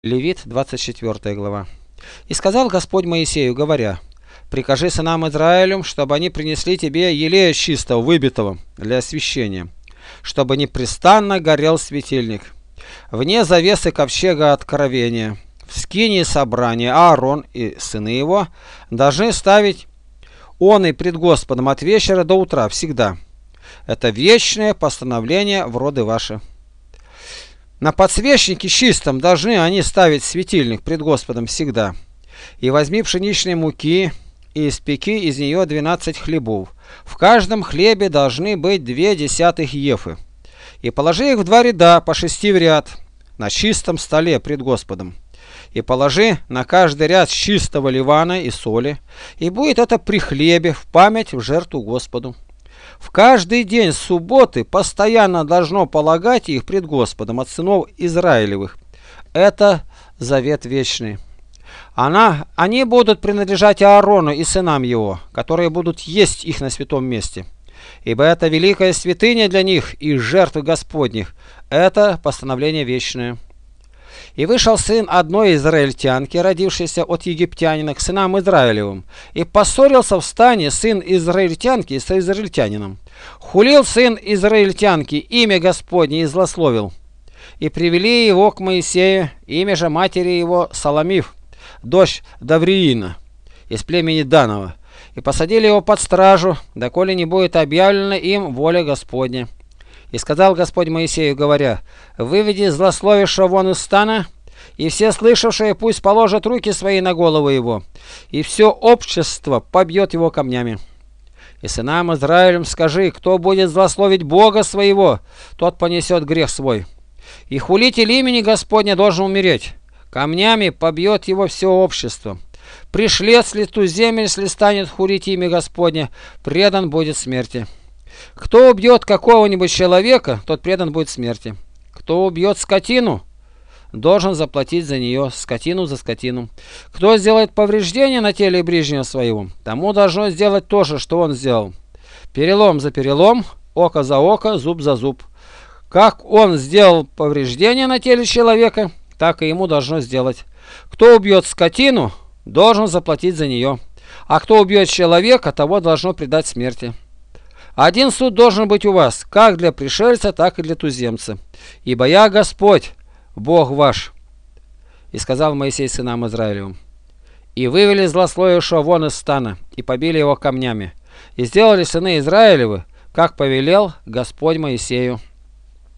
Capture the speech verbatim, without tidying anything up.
Левит, двадцать четвёртая глава. «И сказал Господь Моисею, говоря: прикажи сынам Израилю, чтобы они принесли тебе елея чистого, выбитого для освящения, чтобы непрестанно горел светильник. Вне завесы ковчега откровения, в скинии собрания Аарон и сыны его должны ставить он и пред Господом от вечера до утра всегда. Это вечное постановление в роды ваши. На подсвечнике чистом должны они ставить светильник пред Господом всегда. И возьми пшеничной муки и испеки из нее двенадцать хлебов. В каждом хлебе должны быть две десятых ефы. И положи их в два ряда, по шести в ряд, на чистом столе пред Господом. И положи на каждый ряд чистого ливана и соли, и будет это при хлебе в память в жертву Господу. В каждый день субботы постоянно должно полагать их пред Господом от сынов Израилевых. Это завет вечный. Она, они будут принадлежать Аарону и сынам его, которые будут есть их на святом месте. Ибо это великая святыня для них и жертвы Господних. Это постановление вечное. И вышел сын одной израильтянки, родившейся от египтянина, к сынам Израилевым, и поссорился в стане сын израильтянки с израильтянином. Хулил сын израильтянки имя Господне и злословил. И привели его к Моисею, имя же матери его Саламив, дочь Давриина, из племени Данова, и посадили его под стражу, доколе не будет объявлена им воля Господня. И сказал Господь Моисею, говоря: выведи злословившего вон из стана, и все слышавшие пусть положат руки свои на голову его, и все общество побьет его камнями. И сынам Израилем скажи: кто будет злословить Бога своего, тот понесет грех свой. И хулитель имени Господня должен умереть. Камнями побьет его все общество. Пришлец ли ту землю, если станет хулить имя Господня, предан будет смерти. Кто убьет какого-нибудь человека, тот предан будет смерти. Кто убьет скотину, должен заплатить за нее, скотину за скотину. Кто сделает повреждение на теле ближнего своего, тому должно сделать то же, что он сделал. Перелом за перелом, око за око, зуб за зуб. Как он сделал повреждение на теле человека, так и ему должно сделать. Кто убьет скотину, должен заплатить за нее. А кто убьет человека, того должно предать смерти. Один суд должен быть у вас, как для пришельца, так и для туземца. Ибо я Господь, Бог ваш. И сказал Моисей сынам Израилевым. И вывели злословившего вон из стана, и побили его камнями. И сделали сыны Израилевы, как повелел Господь Моисею.